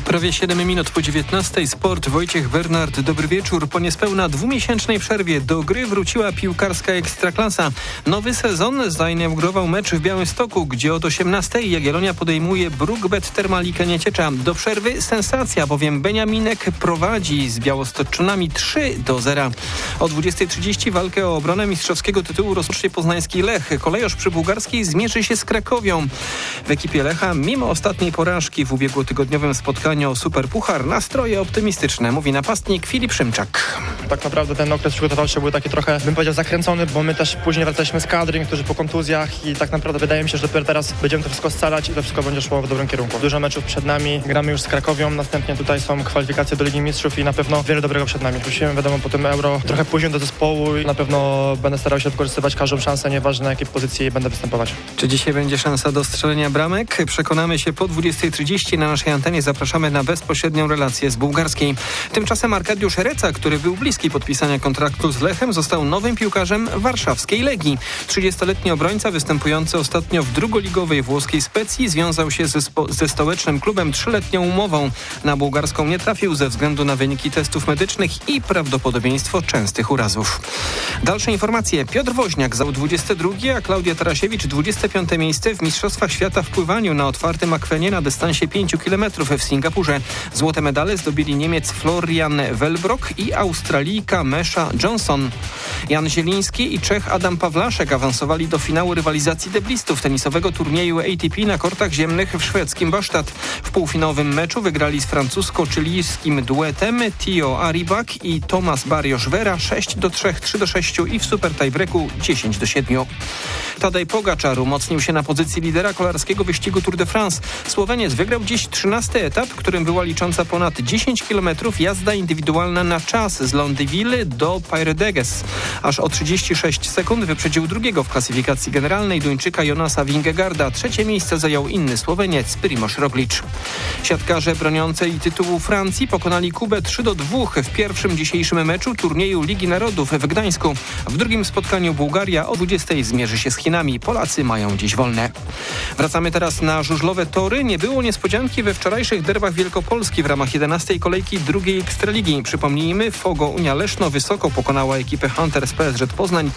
Prawie 7 minut po 19:00. Sport. Wojciech Bernard, dobry wieczór. Po niespełna 2-miesięcznej przerwie do gry wróciła piłkarska Ekstraklasa. Nowy sezon zainaugurował mecz w Białymstoku, gdzie od 18:00 Jagiellonia podejmuje Brugbet Termalikę Nieciecza. Do przerwy sensacja, bowiem Beniaminek prowadzi z białostoczanami 3-0. O 20:30 walkę o obronę mistrzowskiego tytułu rozpocznie poznański Lech. Kolejorz przy Bułgarskiej zmierzy się z Krakowią. W ekipie Lecha, mimo ostatniej porażki w ubiegłotygodniowym spotkaniu o Superpuchar, nastroje optymistyczne, mówi napastnik Filip Szymczak. Tak naprawdę ten okres przygotowawczy był taki trochę, bym powiedział, zakręcony, bo my też później wracaliśmy z kadry, niektórzy po kontuzjach i tak naprawdę wydaje mi się, że dopiero teraz będziemy to wszystko scalać i to wszystko będzie szło w dobrym kierunku. Dużo meczów przed nami, gramy już z Krakowią, następnie tutaj są kwalifikacje do Ligi Mistrzów i na pewno wiele dobrego przed nami. Wróciłem, wiadomo, po tym Euro trochę później do zespołu i na pewno będę starał się wykorzystywać każdą szansę, nieważne na jakiej pozycji będę występować. Czy dzisiaj będzie szansa do strzelenia bramek? Przekonamy się po 20:30. Na naszej antenie zapraszamy na bezpośrednią relację z bułgarskiej. Tymczasem Arkadiusz Reca, który był bliski podpisania kontraktu z Lechem, został nowym piłkarzem warszawskiej Legii. 30-letni obrońca występujący ostatnio w drugoligowej włoskiej Specji związał się ze stołecznym klubem 3-letnią umową. Na bułgarską nie trafił ze względu na wyniki testów medycznych i prawdopodobieństwo częstych urazów. Dalsze informacje. Piotr Woźniak zajął 22, a Klaudia Tarasiewicz 25 miejsce w Mistrzostwach Świata w pływaniu na otwartym akwenie na dystansie 5 km w Singapurze. Złote medale zdobyli Niemiec Florian Wellbrock i Australijka Mesha Johnson. Jan Zieliński i Czech Adam Pawlaszek awansowali do finału rywalizacji deblistów tenisowego turnieju ATP na kortach ziemnych w szwedzkim Bastad. W półfinałowym meczu wygrali z francusko-chilijskim duetem Tio Aribak i Tomas Barrios Vera 6-3, 3-6 i w super tiebreaku 10-7. Tadej Pogaczar umocnił się na pozycji lidera kolarskiego wyścigu Tour de France. Słoweniec wygrał dziś 13. etap, którym była licząca ponad 10 km jazda indywidualna na czas z Londiville do Pairdeges. Aż o 36 sekund wyprzedził drugiego w klasyfikacji generalnej Duńczyka Jonasa Vingegaarda. Trzecie miejsce zajął inny Słoweniec Primož Roglič. Siatkarze broniącej tytułu Francji pokonali Kubę 3-2 w pierwszym dzisiejszym meczu turnieju Ligi Narodów w Gdańsku. W drugim spotkaniu Bułgaria o 20:00 zmierzy się z Chinami. Polacy mają dziś wolne. Wracamy teraz na żużlowe tory. Nie było niespodzianki we wczorajszych derbach Wielkopolski w ramach 11. kolejki drugiej Ekstraligi. Przypomnijmy, Fogo Unia Leszno wysoko pokonała ekipę Hunters PSŻ Poznań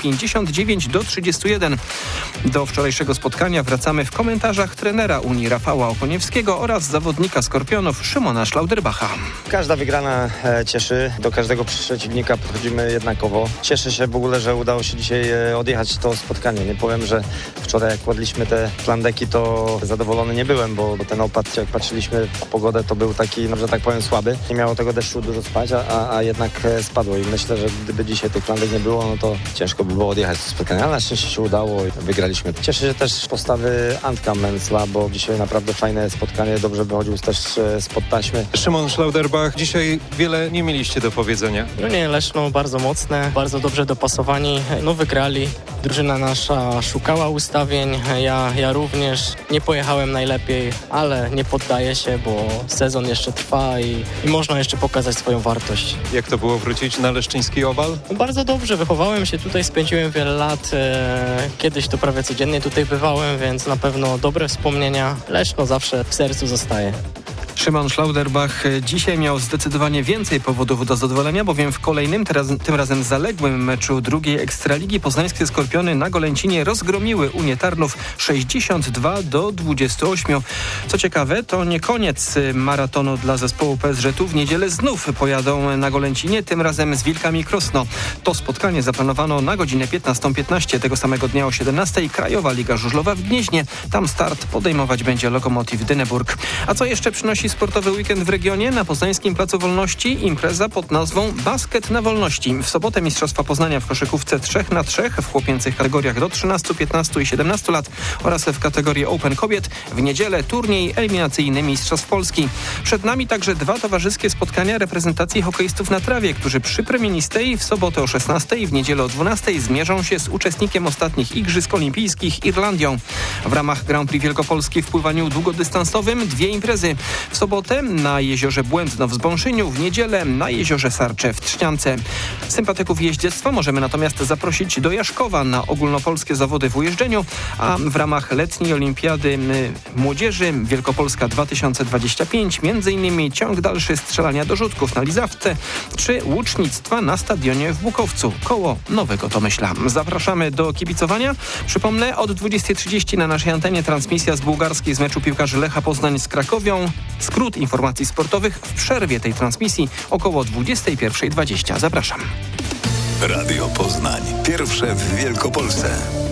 59-31. Do wczorajszego spotkania wracamy w komentarzach trenera Unii Rafała Okoniewskiego oraz zawodnika Skorpionów Szymona Schlauderbacha. Każda wygrana cieszy. Do każdego przeciwnika podchodzimy jednakowo. Cieszę się w ogóle, że udało się dzisiaj odjechać to spotkanie. Nie powiem, że wczoraj jak kładliśmy te plandeki, to zadowolony nie byłem, bo ten opad, jak patrzyliśmy w pogodę, to był taki, no, że tak powiem, słaby. Nie miało tego deszczu dużo spać, a jednak spadło i myślę, że gdyby dzisiaj tych plandek nie było, no to ciężko by było odjechać to spotkanie, ale na szczęście się udało i wygraliśmy. Cieszę się też z postawy Antka Mencla, bo dzisiaj naprawdę fajne spotkanie, dobrze wychodził też spod taśmy. Szymon Schlauderbach, dzisiaj wiele nie mieliście do powiedzenia. No nie, Leszno bardzo mocne, bardzo dobrze dopasowani, no wygrali. Drużyna nasza szukała ustawień, ja również. Nie pojechałem najlepiej, ale nie poddaję się, bo sezon jeszcze trwa i można jeszcze pokazać swoją wartość. Jak to było wrócić na leszczyński owal? No bardzo dobrze, wychowałem się tutaj, spędziłem wiele lat. Kiedyś to prawie codziennie tutaj bywałem, więc na pewno dobre wspomnienia. Leszno zawsze w sercu zostaje. Szymon Schlauderbach dzisiaj miał zdecydowanie więcej powodów do zadowolenia, bowiem w kolejnym, tym razem zaległym meczu drugiej Ekstraligi poznańskie Skorpiony na Golęcinie rozgromiły Unię Tarnów 62-28. Co ciekawe, to nie koniec maratonu dla zespołu PSŻ-u. W niedzielę znów pojadą na Golęcinie, tym razem z Wilkami Krosno. To spotkanie zaplanowano na godzinę 15:15. Tego samego dnia o 17:00 Krajowa Liga Żużlowa w Gnieźnie. Tam start podejmować będzie Lokomotiv Dyneburg. A co jeszcze przynosi sportowy weekend w regionie? Na Poznańskim Placu Wolności impreza pod nazwą Basket na Wolności. W sobotę Mistrzostwa Poznania w koszykówce 3x3 w chłopięcych kategoriach do 13, 15 i 17 lat oraz w kategorii Open Kobiet. W niedzielę turniej eliminacyjny Mistrzostw Polski. Przed nami także dwa towarzyskie spotkania reprezentacji hokeistów na trawie, którzy przy Premienistej w sobotę o 16 i w niedzielę o 12 zmierzą się z uczestnikiem ostatnich Igrzysk Olimpijskich Irlandią. W ramach Grand Prix Wielkopolski w pływaniu długodystansowym dwie imprezy. W sobotę na jeziorze Błędno w Zbąszyniu, w niedzielę na jeziorze Sarcze w Trzciance. Sympatyków jeździectwa możemy natomiast zaprosić do Jaszkowa na ogólnopolskie zawody w ujeżdżeniu, a w ramach letniej olimpiady młodzieży Wielkopolska 2025 m.in. ciąg dalszy strzelania do rzutków na Lizawce czy łucznictwa na stadionie w Bukowcu koło Nowego Tomyśla. Zapraszamy do kibicowania. Przypomnę, od 20:30 na naszej antenie transmisja z bułgarskiej z meczu piłkarzy Lecha Poznań z Krakowią. Skrót informacji sportowych w przerwie tej transmisji około 21:20. Zapraszam. Radio Poznań. Pierwsze w Wielkopolsce.